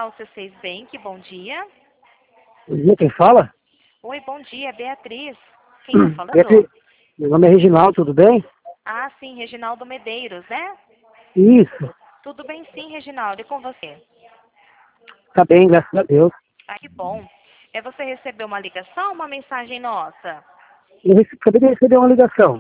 ao C6 Bank, bom dia. Bom dia, quem fala? Oi, bom dia, Beatriz. Quem está falando? Beatriz, meu nome é Reginaldo, tudo bem? Ah, sim, Reginaldo Medeiros, né? Isso, Tudo bem sim, Reginaldo, e com você? tá bem, graças a Deus. Ah, que bom. Você recebeu uma ligação ou uma mensagem nossa? Acabei de receber uma ligação.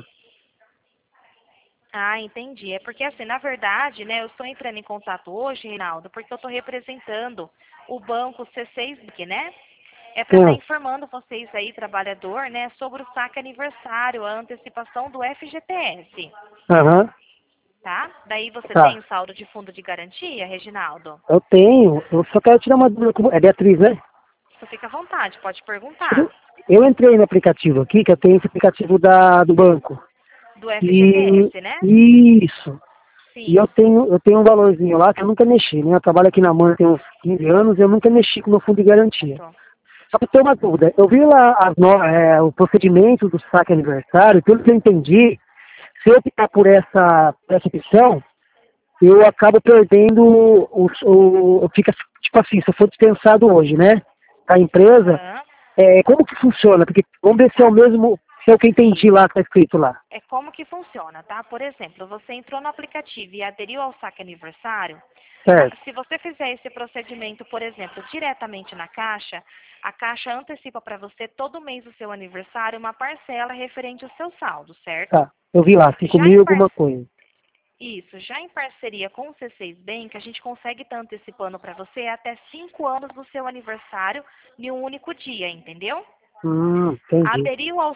Ah, entendi. É porque assim, na verdade, né, eu estou entrando em contato hoje, Reinaldo, porque eu estou representando o banco C6 Bank, né? É para estar Sim, informando vocês aí, trabalhador, né, sobre o saque aniversário, a antecipação do FGTS, aham, tá? Daí você tem tá. o saldo de fundo de garantia, Reginaldo? Eu tenho, eu só quero tirar uma dúvida. É Beatriz, né? Você fica à vontade, pode Eu perguntar. eu entrei no aplicativo aqui, que eu tenho esse aplicativo do banco. Do E FGTS, né? isso. E Sim. eu tenho um valorzinho lá que eu nunca mexi, né? Eu trabalho aqui na MAN tem uns 15 anos e eu nunca mexi com o meu fundo de garantia. Certo. Só que eu tenho uma dúvida. Eu vi lá o procedimento do saque aniversário, pelo que eu entendi, se eu optar por essa opção, eu acabo perdendo fica tipo assim, se eu for dispensado hoje, né? A empresa, Aham. como que funciona? Porque vamos ver se é o Tá. mesmo, se é o que eu entendi Sim. lá, que tá escrito lá. É como que funciona, tá? Por exemplo, você entrou no aplicativo e aderiu ao saque aniversário. Certo. Se você fizer esse procedimento, por exemplo, diretamente na Caixa, a Caixa antecipa para você todo mês do seu aniversário uma parcela referente ao seu saldo, certo? Tá. Eu vi lá, 5 Já mil em e par... alguma coisa. Isso, já em parceria com o C6 Bank, a gente consegue estar antecipando para você até 5 anos do seu aniversário em um único dia, entendeu? Entendi.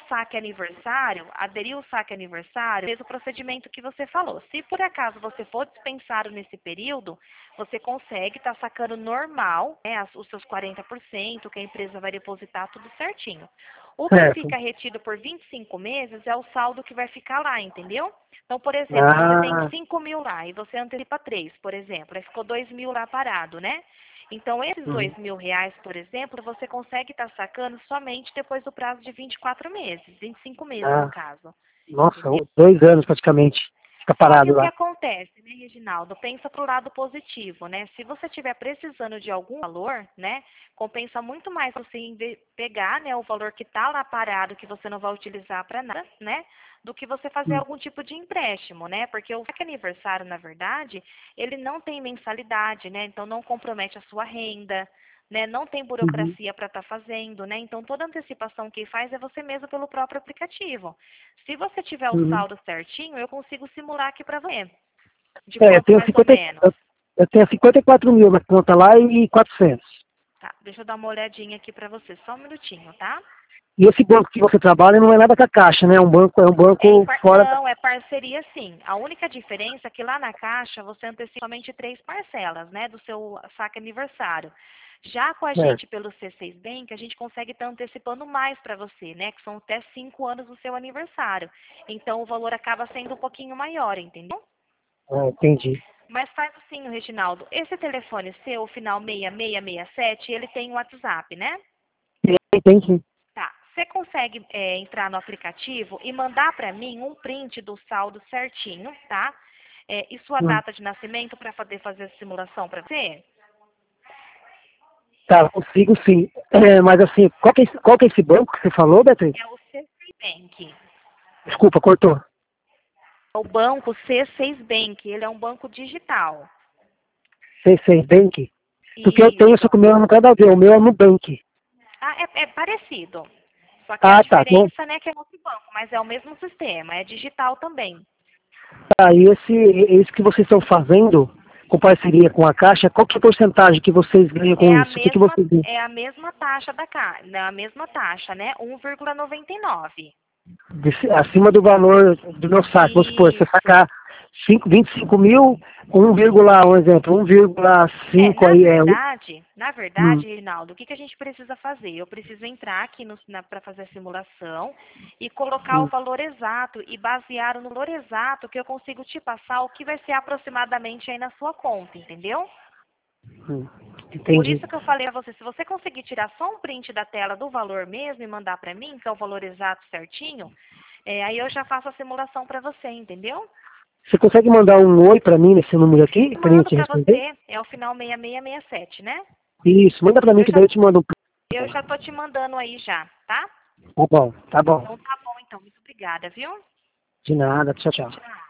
Aderiu o saque aniversário, fez o procedimento que você falou. Se por acaso você for dispensado nesse período, você consegue estar sacando normal, né, os seus 40%, que a empresa vai depositar tudo certinho. O que Certo. fica retido por 25 meses é o saldo que vai ficar lá, entendeu? Então, por exemplo, você tem Ah, 5 mil lá e você antecipa 3, por exemplo, aí ficou 2 mil lá parado, né? Então, esses uhum. R$ 2.000, por exemplo, você consegue estar sacando somente depois do prazo de 24 meses, 25 meses no Ah, caso, nossa, entendeu? 2 anos praticamente. Fica Só que parado o que lá. acontece, né, Reginaldo? Pensa para o lado positivo, né? Se você estiver precisando de algum valor, né, compensa muito mais você pegar, né, o valor que está lá parado, que você não vai utilizar para nada, né, do que você fazer Hum, algum tipo de empréstimo, né? Porque o saque aniversário, na verdade, ele não tem mensalidade, né? Então não compromete a sua renda, né? Não tem uhum, burocracia para estar fazendo, né? Então toda antecipação que faz é você mesmo pelo próprio aplicativo. Se você tiver o uhum. saldo certinho, eu consigo simular aqui para você. De Eu quanto tenho mais ou menos? eu tenho 54 mil na conta lá e 400. Tá, deixa eu dar uma olhadinha aqui para você, só um minutinho, tá? E esse banco que você trabalha não é nada com a Caixa, né? É um banco fora. Não, é parceria sim. A única diferença é que lá na Caixa você antecipa somente 3 parcelas, né, do seu saque aniversário. Já com a É. gente pelo C6 Bank, a gente consegue estar antecipando mais para você, né, que são até 5 anos do seu aniversário. Então o valor acaba sendo um pouquinho maior, entendeu? Entendi. Mas faz assim, Reginaldo, esse telefone seu, o final 6667, ele tem um WhatsApp, né? Entendi. Tá. Você consegue entrar no aplicativo e mandar para mim um print do saldo certinho, tá? E sua Hum. data de nascimento para poder fazer a simulação para você? Tá, consigo sim. Mas assim, qual que é esse banco que você falou, Beatriz? É o C6 Bank. Desculpa, cortou. O banco C6 Bank, ele é um banco digital. C6 Bank? Porque eu tenho, só Isso. que o meu não tem nada a ver, o meu é no Bank. Ah, é parecido. Só que a Ah, tá. Então, diferença, né, que é outro banco, mas é o mesmo sistema, é digital também. aí esse que vocês estão fazendo com parceria com a Caixa, qual que é a porcentagem que vocês ganham com isso? O que que vocês ganham? É a mesma taxa a mesma taxa, né? 1,99. Acima do valor do meu saque. Vamos supor, se você Isso. sacar 25 mil, um exemplo, 1,5 aí é. Na Hum, verdade, Reinaldo, o que a gente precisa fazer? Eu preciso entrar aqui para fazer a simulação e colocar o hum, valor exato e basear no valor exato que eu consigo te passar o que vai ser aproximadamente aí na sua conta, entendeu? hum. Por Entendi. isso que eu falei a você, se você conseguir tirar só um print da tela do valor mesmo e mandar para mim, que é o valor exato certinho, aí eu já faço a simulação para você, entendeu? Você consegue mandar um oi para mim nesse número aqui, para mim Mando te para responder? você, é o final 6667, né? Isso, manda para mim que daí eu te mando um. Eu já tô te mandando aí já, tá? Tá bom, tá bom. Então tá bom, então. Muito obrigada, viu? De nada, tchau, tchau. Tchau.